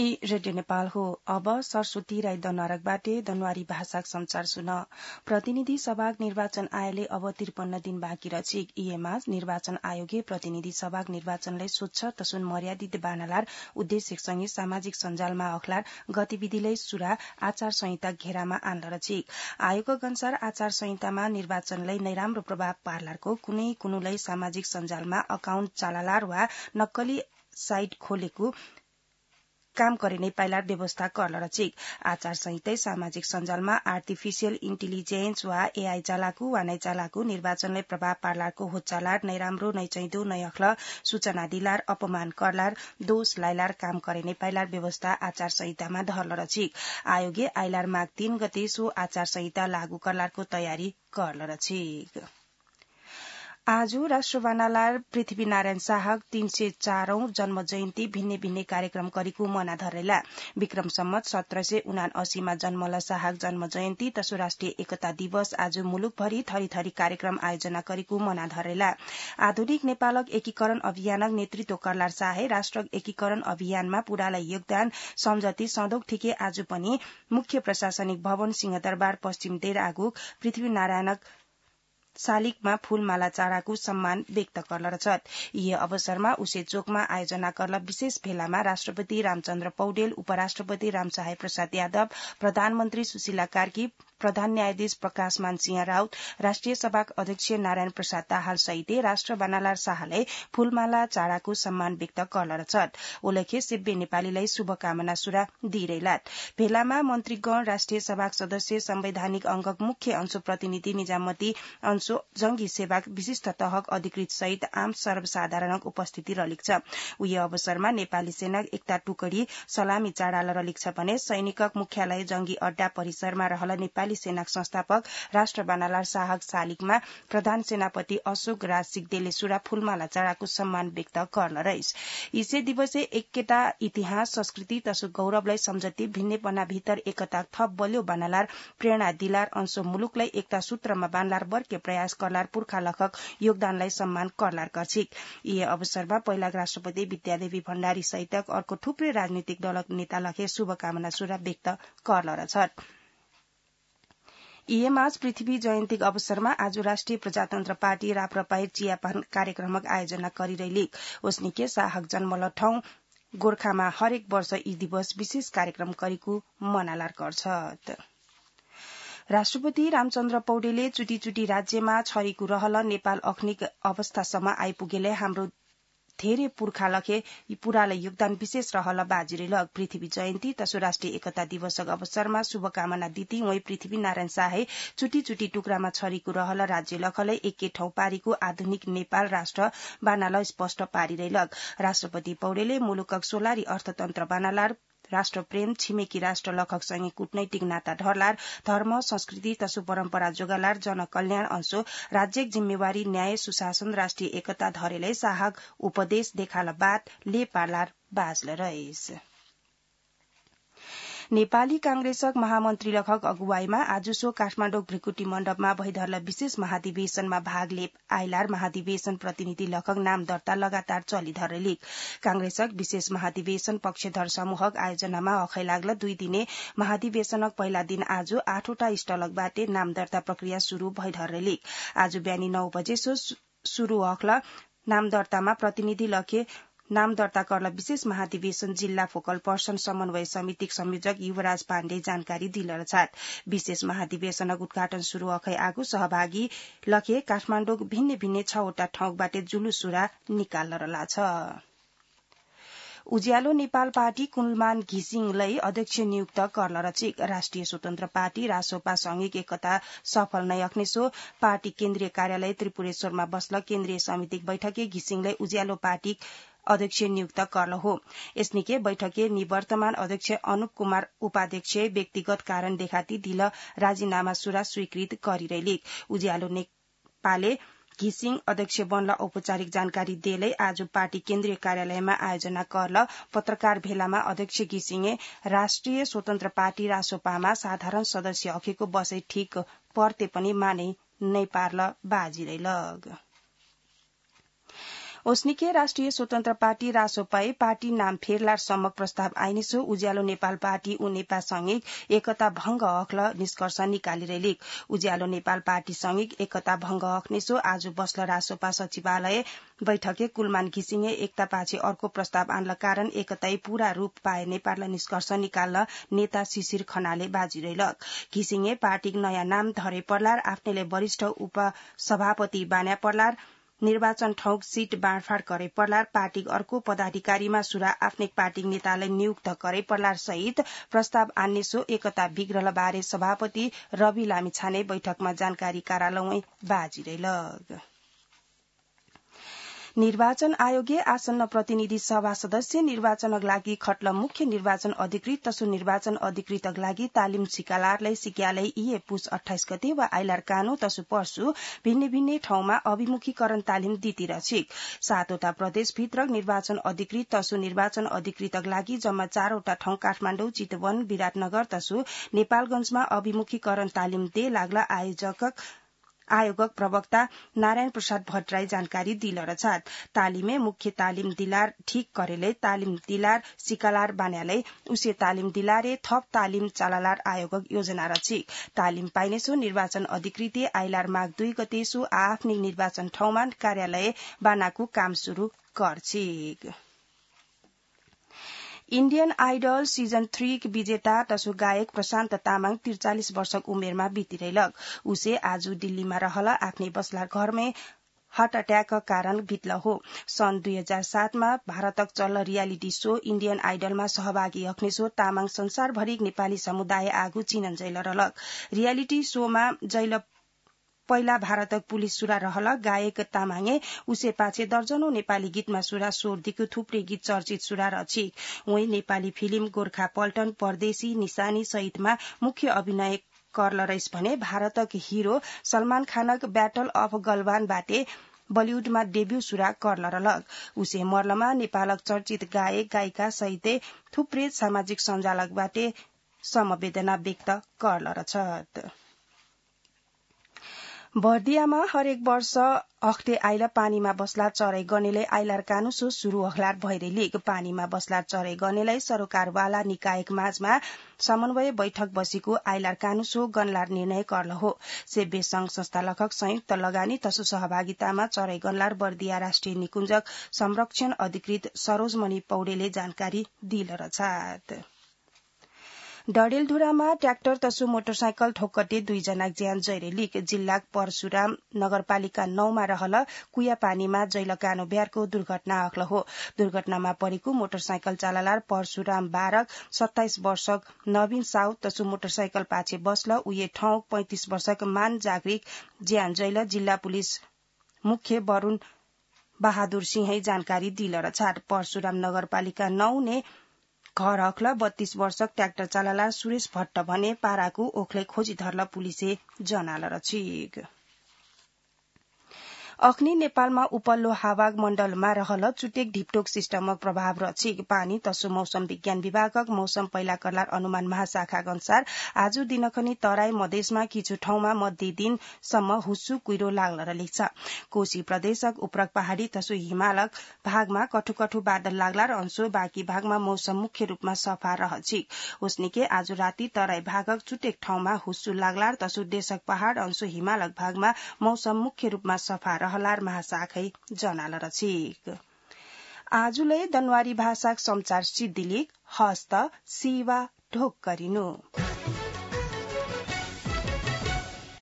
ई रेडियो नेपाल हो। अब सरस्वती राई दनवारकबाटे दनवारी भाषाक समाचार सुन। प्रतिनिधि सभाग निर्वाचन आयोगले अब 53 दिन बाँकी रचिक। इएमा निर्वाचन आयोगले प्रतिनिधि सभाग निर्वाचनलाई स्वच्छ तसुन मर्यादित बानालार उद्देश्यसँगै सामाजिक सञ्जालमा अखलार गतिविधिलाई सुरा आचार संहिता घेरामा आन्ल रचिक। आयोगको अनुसार आचार संहितामा निर्वाचनलाई नैराम्रो प्रभाव पार्लारको कुनैलाई सामाजिक सञ्जालमा अकाउन्ट चालालार वा नक्कली साइट खोलेको काम गरिने पाइलार व्यवस्था गर्न रचिक। आचार संहितै सामाजिक सञ्जालमा आर्टिफिशियल इन्टेलिजेन्स वा एआई चालाकु वा नै चालाकु निर्वाचनलाई प्रभाव पार्लारको हो चालार नैराम्रो नैचैदो नैअख्ल सूचना दिलार अपमान करलार दोष लाइलार काम गरिने पाइलार व्यवस्था आचार संहितामा धर्ल रचिक। आयोगले आइलार माघ 3 गते सो आचार संहिता लागू करलारको तयारी गर्न रचिक। आज राष्ट्रबानालार पृथ्वीनारायण शाहक 304औं जन्म जयन्ती भिन्ने भिन्ने कार्यक्रम गरेको मना धरेला। विक्रम सम्मत 1779 मा जन्मल शाहक जन्म जयन्ती तसो राष्ट्रिय एकता दिवस आज मुलुकभरि थरी थरी कार्यक्रम आयोजना गरेको मना धरेला। आधुनिक नेपालक एकीकरण अभियानक नेतृत्व करलार शाहे राष्ट्रक एकीकरण अभियानमा पुरालाई योगदान सम्झती सधौं ठिके आज पनि मुख्य प्रशासनिक भवन सिंहदरबार पश्चिम देर आगु पृथ्वीनारायणक शालिगमा फूलमाला चाडाको सम्मान व्यक्त गर्न रचत। यी अवसरमा उसे चोकमा आयोजना गर्न विशेष भेलामा राष्ट्रपति रामचन्द्र पौडेल, उपराष्ट्रपति रामसहाय प्रसाद यादव, प्रधानमन्त्री सुशीला कार्की, प्रधान न्यायाधीश प्रकाशमान सिंह राउत, राष्ट्रिय सभाक अध्यक्ष नारायण प्रसाद दाहाल सहित राष्ट्र बनालार शाहले फूलमाला चाडाको सम्मान व्यक्त गर्न रचत। उल्लेख्य सेब्बे नेपालीलाई शुभकामना सुरा दिइरहेलात। भेलामा मन्त्रीगण, राष्ट्रिय सभाक सदस्य, संवैधानिक अंगक मुख्य अंशु प्रतिनिधि निजामती अंशु, जंगी सेवाक विशिष्ट तहक अधिकृत सहित आम सर्वसाधारणक उपस्थिति रलिक छ। उही अवसरमा नेपाली सेनाक एकता टुकडी सलामी चाडाल रलिक छ भने सैनिकक मुख्यालय जंगी अड्डा परिसरमा रहल नेपाली सेनाक संस्थापक राष्ट्र बानालार शाहक शालिगमा प्रधान सेनापति अशोक राज सिग्देले सुरा फूलमाला चाडाको सम्मान व्यक्त गर्न रहिस। इसे दिवसे एकता इतिहास संस्कृति तसो गौरवलाई सम्झती भिन्नेपना भीतर एकता थप बल्यो बानालार प्रेरणा दिलार अंशो मुलुकलाई एकता सूत्रमा बान्लार बर्के प्रयास करलार पुर्खा लखक योगदानलाई सम्मान करलार गर्छिक। यी अवसरमा पहिला राष्ट्रपति विद्यादेवी भण्डारी सहितक अर्को थुप्रै राजनीतिक दलक नेता लखे शुभकामना सुरा व्यक्त गर्न रछत। आज पृथ्वी जयन्तीक अवसरमा आज राष्ट्रिय प्रजातन्त्र पार्टी राप्रपाई चियापान कार्यक्रमक आयोजना गरिरहेलिक। ओस्निके शाहक जन्मल ठाउँ गोर्खामा हरेक वर्ष यी दिवस विशेष कार्यक्रम गरेको मनालार गर्छत। राष्ट्रपति रामचन्द्र पौडेलले चुटी चुटी राज्यमा छरिएको रहल नेपाल अख्निक अवस्थासम्म आइपुगेले हाम्रो धेरै पुर्खा लखे पुरालाई योगदान विशेष रहल बाजिरेलक। पृथ्वी जयन्ती तसो राष्ट्रिय एकता दिवसक अवसरमा शुभकामना दिती वही पृथ्वीनारायण शाहे चुटी चुटी टुक्रामा छरिएको रहल राज्य लखलाई एकै ठाउँ पारेको आधुनिक नेपाल राष्ट्र बानाल स्पष्ट पारिरहेलक। राष्ट्रपति पौडेलले मुलुकक सोलारी अर्थतन्त्र बानालार राष्ट्र प्रेम छिमेकी राष्ट्र लखकसँगै कूटनैतिक नाता ढर्लार धर्म संस्कृति तसो परम्परा जोगालार जनकल्याण अंशो राज्यक जिम्मेवारी न्याय सुशासन राष्ट्रिय एकता धरेलै शाहक उपदेश देखाल बात ले पार्लार बाजल रहिस। नेपाली कांग्रेसक महामन्त्री लखक अगुवाईमा आज सो काठमाडौँ भ्रिकुटी मण्डपमा भइधरल विशेष महाधिवेशनमा भाग ले आइलार महाधिवेशन प्रतिनिधि लखक नाम दर्ता लगातार चलिधरेलिक। कांग्रेसक विशेष महाधिवेशन पक्षधर समूहक आयोजनामा अखै लाग्ल 2 दिने महाधिवेशनक पहिला दिन आज 8वटा स्टलकबाटे नाम दर्ता प्रक्रिया शुरू भइधरेलिक। आज बिहानी 9 बजे सो शुरू अख्ल नाम दर्तामा प्रतिनिधि लखे नाम दर्ता गर्न विशेष महाधिवेशन जिल्ला फोकल पर्सन समन्वय समितिक संयोजक युवराज पाण्डे जानकारी दिलर छात। विशेष महाधिवेशनक उद्घाटन शुरू अखै आगु सहभागी लखे काठमाडौँ भिन्ने भिन्ने 6वटा ठाउँबाट जुलुस सुरा निकाल्न छ। उज्यालो नेपाल पार्टी कुलमान घिसिङलाई अध्यक्ष नियुक्त गर्न रचिक। राष्ट्रिय स्वतन्त्र पार्टी रासोपा सांघिक एकता सफल नै अख्नेसो पार्टी केन्द्रीय कार्यालय त्रिपुरेश्वरमा बस्ल केन्द्रीय समितिक बैठके घिसिङलाई उज्यालो पार्टी अध्यक्ष नियुक्त गर्न हो। यसनिके बैठके निवर्तमान अध्यक्ष अनुप कुमार उपाध्यक्ष व्यक्तिगत कारण देखाती दिल राजीनामा सुरा स्वीकृत गरिरहेलिक। उज्यालो नेपालले घिसिङ अध्यक्ष बन्ल औपचारिक जानकारी दिएलै आज पार्टी केन्द्रीय कार्यालयमा आयोजना गर्न पत्रकार भेलामा अध्यक्ष घिसिङे राष्ट्रिय स्वतन्त्र पार्टी रासोपामा साधारण सदस्य अखेको बसै ठिक पर्ते पनि माने नै पार्ल बाजिरहेलग। ओस्निके राष्ट्रिय स्वतन्त्र पार्टी रासोपाई पार्टी नाम फेरलार सम्मक प्रस्ताव आइनेसो उज्यालो नेपाल पार्टी उनेपा संघिक एकता भंग अख्ल निष्कर्ष निकालिरहेलिक उज्यालो नेपाल पार्टी संघिक एकता भंग अख्नेसो आज बस्ल रासोपा सचिवालय बैठके कुलमान घिसिङे एकता पाछे अर्को प्रस्ताव आन्ल कारण एकताई पूरा रूप पाए नेपाललाई निष्कर्ष निकाल्न नेता शिशिर खनाले बाजिरहेलक घिसिङे पार्टी नयाँ नाम धरे पर्लार आफ्नेले वरिष्ठ उपसभापति बान्या पर्लार निर्वाचन ठौक सीट बाँडफाँड करे पर्लार पार्टी अर्को पदाधिकारीमा सुरा आफ्नै पार्टी नेतालाई नियुक्त करे पर्लार सहित प्रस्ताव आन्नेसो एकता विग्रह बारे सभापति रवि लामिछाने बैठकमा जानकारी कार्यालय बाजिरहेलक निर्वाचन आयोगले आसन्न प्रतिनिधि सभा सदस्य निर्वाचनक लागि खट्ल मुख्य निर्वाचन अधिकृत तसु निर्वाचन अधिकृतक लागि तालिम सिकालारलाई सिक्यालय इए पुस 28 गते वा आइलार कानो तसु पर्सु भिन्ने भिन्ने ठाउँमा अभिमुखीकरण तालिम दितिर छिक 7वटा प्रदेशभित्र निर्वाचन अधिकृत तसु निर्वाचन अधिकृतक लागि जम्मा 4वटा ठाउँ काठमाडौँ चितवन विराटनगर तसु नेपालगंजमा अभिमुखीकरण तालिम दे लाग्ला आयोगक प्रवक्ता नारायण प्रसाद भट्टराई जानकारी दिलर छात तालिमे मुख्य तालिम दिलार ठीक करेले तालिम दिलार सिकालार बान्याले उसे तालिम दिलारे थप तालिम चालालार आयोगक योजना रचिक तालिम पाइनेसो निर्वाचन अधिकृति आइलार माघ 2 गतेसो आफ्नै निर्वाचन ठाउँमा कार्यालय बानाको काम शुरू गर्छिक इण्डियन आइडल सीजन 3 विजेता तसु गायक प्रशान्त तामाङ 43 वर्षक उमेरमा बितिरहेलक उसे आज दिल्लीमा रहल आफ्नै बस्लार घरमै हार्ट अट्याक कारण बित्ल हो सन् 2007 मा भारतक चल्ल रियालिटी शो इण्डियन आइडलमा सहभागी अख्नेसो तामाङ संसारभरि नेपाली समुदाय आगु चिनन जैल रहलक रियालिटी शोमा जैल पहिला भारतक पुलिस सुरा रहल गायक तामाङे उसे पाछे दर्जनौं नेपाली गीतमा सुरा सोर्दीको थुप्रै गीत चर्चित सुरा रछि उही नेपाली फिल्म गोर्खा पल्टन परदेशी निशानी सहितमा मुख्य अभिनय कर्ल रहिस भने भारतक हिरो सलमान खानक ब्याटल अफ गलवान बाटे बलिउडमा डेब्यू सुरा कर्ल रहलक उसे मर्लमा नेपालक चर्चित गायक गायिका सहित थुप्रै सामाजिक सञ्जालकबाटे समवेदना व्यक्त कर्ल रछत बर्दियामा हरेक वर्ष अख्ते आइला पानीमा बस्ला चराई गनेलाई आइलार कानुसो शुरू अखलार भइरहेलिक पानीमा बस्ला चराई गनेलाई सरोकारवाला निकायक माझमा समन्वय बैठक बसेको आइलार कानुसो गनलार निर्णय कर्ल हो सेब्बे संघ संस्था लखक संयुक्त लगानी तसु सहभागितामा चराई गनलार बर्दिया राष्ट्रिय निकुञ्जक संरक्षण अधिकृत सरोजमणि पौडेले जानकारी दिल रछात डडेलधुरामा ट्र्याक्टर तसु मोटरसाइकल ठोक्कटे 2 जना ज्यान जैरेलिक जिल्ला परशुराम नगरपालिका 9 मा रहल कुया पानीमा जैल कानो ब्यारको दुर्घटना अख्ल हो दुर्घटनामा परेको मोटरसाइकल चाललार परशुराम बारक 27 वर्षक नवीन साउथ तसु मोटरसाइकल पाछे बस्ल उये ठाउँ 35 वर्षक मान जागरिक ज्यान जैल जिल्ला पुलिस मुख्य वरुण बहादुर सिंहै जानकारी दिल रछाट परशुराम नगरपालिका 9 ने घर अख्ल 32 वर्षक ट्र्याक्टर चालला सुरेश भट्ट भने पाराको ओखले खोजी धर्ल पुलिसे जनाल रछिक अख्नी नेपालमा उपल्लो हावाग मण्डलमा रहल चुटेक ढिप्टोक सिस्टमक प्रभाव रछिक पानी तसु मौसम विज्ञान विभागक मौसम पहिला कर्लार अनुमान महाशाखाका अनुसार आज दिनखनी तराई मधेसमा किछु ठाउँमा मध्य दिनसम्म हुस्सु कुइरो लाग्न रहेछ कोशी प्रदेशक उप्रक पहाड़ी तसु हिमालक भागमा कठुकठु बादल लाग्ला र अंशो बाँकी भागमा मौसम मुख्य रूपमा सफा रहछिक उसनिके आज राति तराई भागक चुटेक ठाउँमा हुस्सु लाग्ला तसु देशक पहाड़ अंशो हिमालक भागमा मौसम मुख्य रूपमा सफा हलार महाशाखै जनाल रछिक आजुलै दनवारी भाषाक समाचार सिद्धिलिक हस्त सिवा ढोक गरिनु।